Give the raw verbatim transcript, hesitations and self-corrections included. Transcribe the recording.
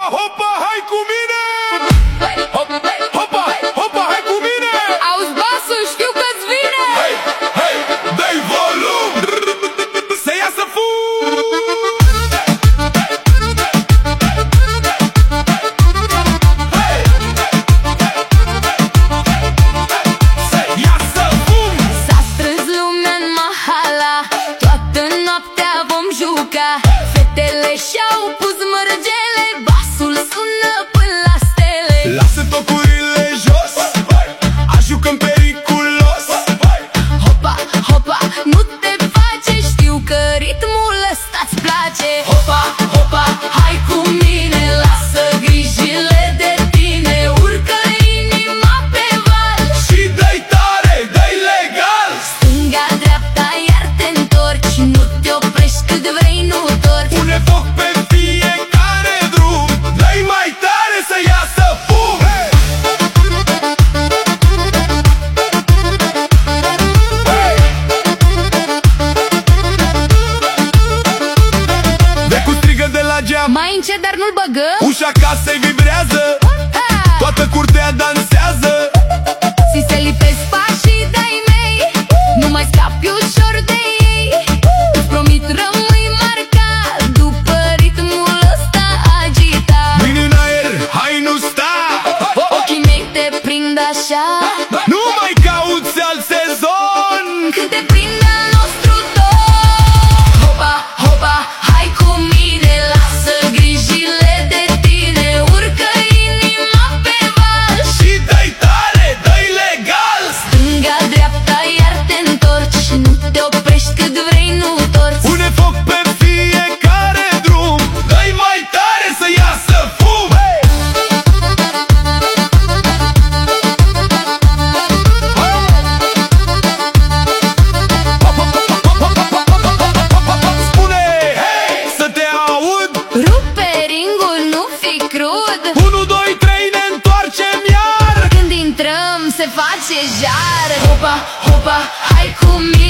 hopa, hai cu mine! Hopa, hopa, hai cu mine! Auzi basul, știu că-ți vine! Hei, hei, dă-i volum! Să iasă fum! Hei! Să iasă fum! S-a strâns lumea în mahala, toată noaptea vom juca. Fetele și-au pus mărgele, basul sună până la stele. Lasă tocurile jos, ajucă-n periculos. Hopa, hopa, nu te face, știu că ritmul ăsta-ți place. Hopa, hopa, hai cu mine, lasă grijile de tine. Urcă inima pe val Și dă-i tare, dă-i legal. stânga, dreapta, iar te întorci. Nu te oprești cât vrei, nu torci. Pune foc pe fiecare drum, dă-i mai tare să iasă fum. Hey! Hey! Vecu strigă de la geam, Mai încet, dar nu-l băgăm. ușa casei vibrează, Ha! toată curtea dansează. Si se lipesc pașii de-ai mei, nu mai scapi ușor de ei. Îți promit rămâi marcat după ritmul ăsta agitat. Mâini în aer, hai nu sta. Ochii mei te prind așa, Nu mai cauți alt sezon. când te prind al nostru ton. Hopa, hopa, hai cu mine, lasă grijile de tine. Urcă inima pe val Și dă-i tare, dă-i legal. stânga, dreapta, iar te întorci. Nu te oprești cât vrei, nu torci. Pune foc pe fiecare drum, dă-i mai tare să iasă fum. Spune, hei, să te aud. Rupe ringul, nu fi crud. Unu, doi, trei, ne întoarcem iar. Când intrăm se face jar. Hopa, hopa, hai cu mine.